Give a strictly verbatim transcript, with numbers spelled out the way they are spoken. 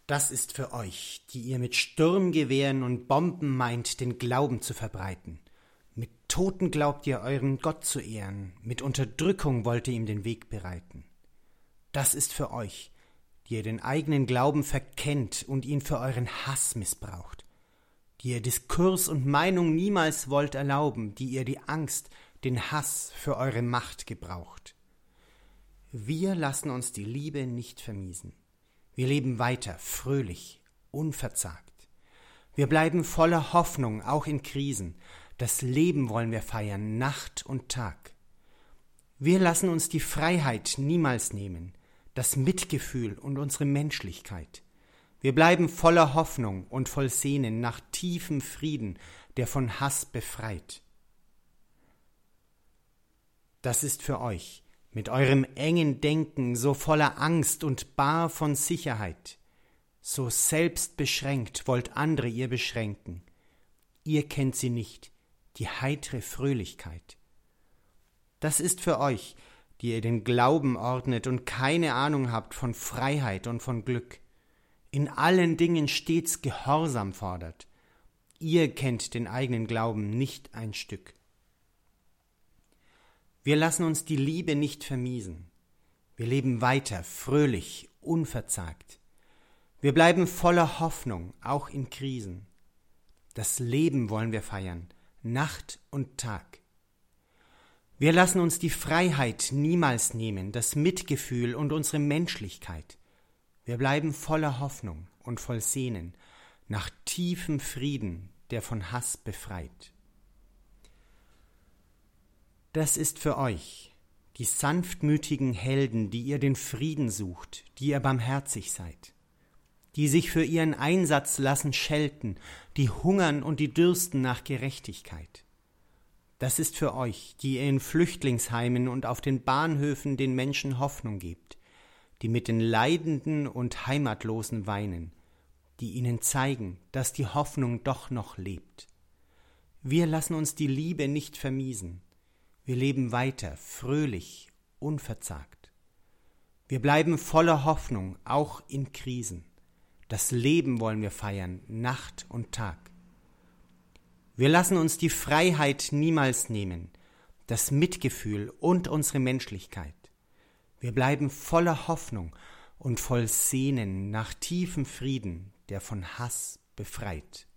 Das ist für euch, die ihr mit Sturmgewehren und Bomben meint, den Glauben zu verbreiten. Mit Toten glaubt ihr, euren Gott zu ehren, mit Unterdrückung wollt ihr ihm den Weg bereiten. Das ist für euch, die ihr den eigenen Glauben verkennt und ihn für euren Hass missbraucht, die ihr Diskurs und Meinung niemals wollt erlauben, die ihr die Angst, den Hass für eure Macht gebraucht. Wir lassen uns die Liebe nicht vermiesen. Wir leben weiter, fröhlich, unverzagt. Wir bleiben voller Hoffnung, auch in Krisen. Das Leben wollen wir feiern, Nacht und Tag. Wir lassen uns die Freiheit niemals nehmen, das Mitgefühl und unsere Menschlichkeit. Wir bleiben voller Hoffnung und voll Sehnen nach tiefem Frieden, der von Hass befreit. Das ist für euch, mit eurem engen Denken, so voller Angst und bar von Sicherheit. So selbstbeschränkt wollt andere ihr beschränken. Ihr kennt sie nicht, die heitere Fröhlichkeit. Das ist für euch, die ihr den Glauben ordnet und keine Ahnung habt von Freiheit und von Glück. In allen Dingen stets Gehorsam fordert. Ihr kennt den eigenen Glauben nicht ein Stück. Wir lassen uns die Liebe nicht vermiesen. Wir leben weiter, fröhlich, unverzagt. Wir bleiben voller Hoffnung, auch in Krisen. Das Leben wollen wir feiern, Nacht und Tag. Wir lassen uns die Freiheit niemals nehmen, das Mitgefühl und unsere Menschlichkeit. Wir bleiben voller Hoffnung und voll Sehnen nach tiefem Frieden, der von Hass befreit. Das ist für euch, die sanftmütigen Helden, die ihr den Frieden sucht, die ihr barmherzig seid, die sich für ihren Einsatz lassen schelten, die hungern und die dürsten nach Gerechtigkeit. Das ist für euch, die ihr in Flüchtlingsheimen und auf den Bahnhöfen den Menschen Hoffnung gebt, die mit den Leidenden und Heimatlosen weinen, die ihnen zeigen, dass die Hoffnung doch noch lebt. Wir lassen uns die Liebe nicht vermiesen. Wir leben weiter, fröhlich, unverzagt. Wir bleiben voller Hoffnung, auch in Krisen. Das Leben wollen wir feiern, Nacht und Tag. Wir lassen uns die Freiheit niemals nehmen, das Mitgefühl und unsere Menschlichkeit. Wir bleiben voller Hoffnung und voll Sehnen nach tiefem Frieden, der von Hass befreit.